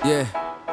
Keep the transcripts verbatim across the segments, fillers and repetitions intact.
Yeah.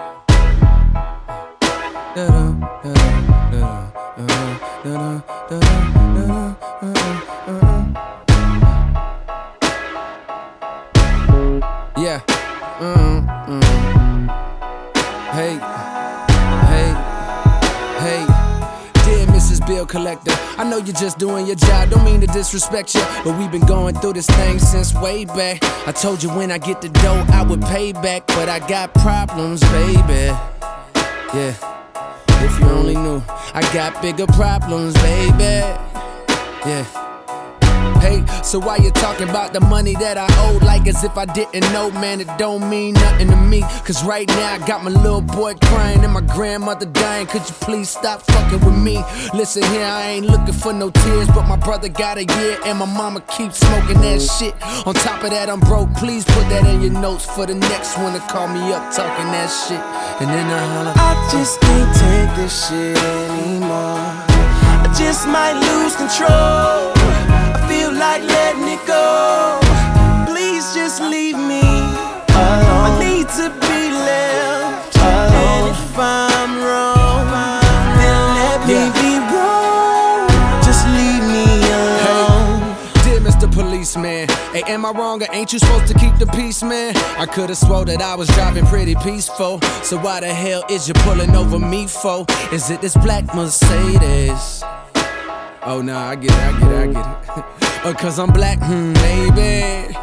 Yeah. Mm, mm. Hey. Hey. Hey. Dear Missus Bill Collector, I know you're just doing your job, don't mean to disrespect you, but we've been going through this thing since way back. I told you when I get the dough, I would pay back, but I got problems, baby. Yeah, if you only knew, I got bigger problems, baby. Yeah. Hey, so why you talking about the money that I owed like as if I didn't know, man, it don't mean nothing to me. Cause right now I got my little boy crying and my grandmother dying. Could you please stop fucking with me? Listen here, I ain't looking for no tears, but my brother got a year and my mama keeps smoking that shit. On top of that, I'm broke, please put that in your notes for the next one to call me up talking that shit. And then I holler, I just can't take this shit anymore. I just might lose control. I feel like letting it go. Please just leave me alone. I need to be left alone. And if I'm wrong, then let me Yeah. be wrong. Just leave me alone. Hey, dear Mister Policeman, hey, am I wrong or ain't you supposed to keep the peace, man? I could've swore that I was driving pretty peaceful. So why the hell is you pulling over me for? Is it this black Mercedes? Oh nah, I get it, I get it, I get it. Oh, cause I'm black, hmm, baby.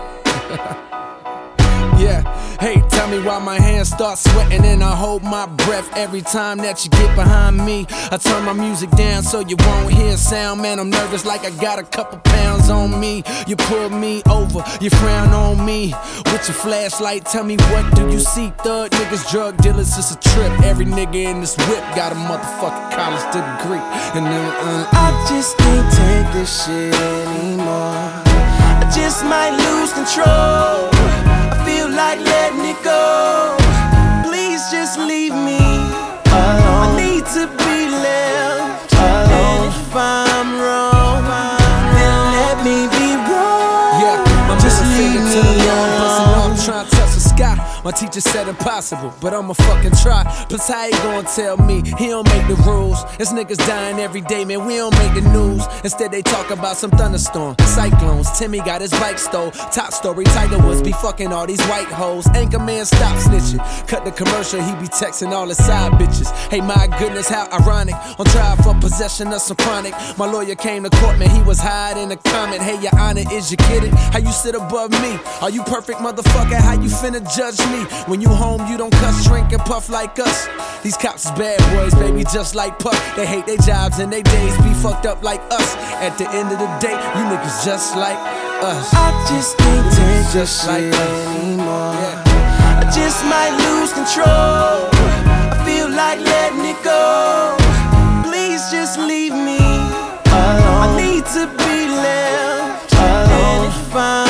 Yeah, hey, tell me why my hands start sweating and I hold my breath every time that you get behind me. I turn my music down so you won't hear sound, man, I'm nervous like I got a couple pounds on me. You pull me over, you frown on me with your flashlight, tell me what do you see? Thug niggas, drug dealers, it's a trip. Every nigga in this whip got a motherfucking college degree. And then, uh, I just can't take this shit anymore. I just might lose control. I feel like letting it go. Please just leave me alone. I need to be left alone. And if I'm wrong, then let me be wrong. yeah, my Just middle leave finger to me the Lord, bustin' alone. off, trying to touch the sky. My teacher said impossible, but I'ma fucking try. Plus how he gon' tell me he don't make the rules? This niggas dying every day, man, we don't make the news. Instead they talk about some thunderstorm, cyclones. Timmy got his bike stole. Top story, Tiger Woods be fucking all these white hoes. Anchorman stop snitching. Cut the commercial, he be texting all his side bitches. Hey, my goodness, how ironic. On trial for possession of some chronic. My lawyer came to court, man, he was hiding a comment. Hey, your honor, is you kidding? How you sit above me? Are you perfect, motherfucker? How you finna judge me? When you home, you don't cuss, drink, and puff like us. These cops is bad boys, baby, just like Puff. They hate their jobs and their days be fucked up like us. At the end of the day, you niggas just like us. I just can't take this Just like shit us. anymore. Yeah. I just might lose control. I feel like letting it go. Please just leave me alone. I need to be left alone. And if I'm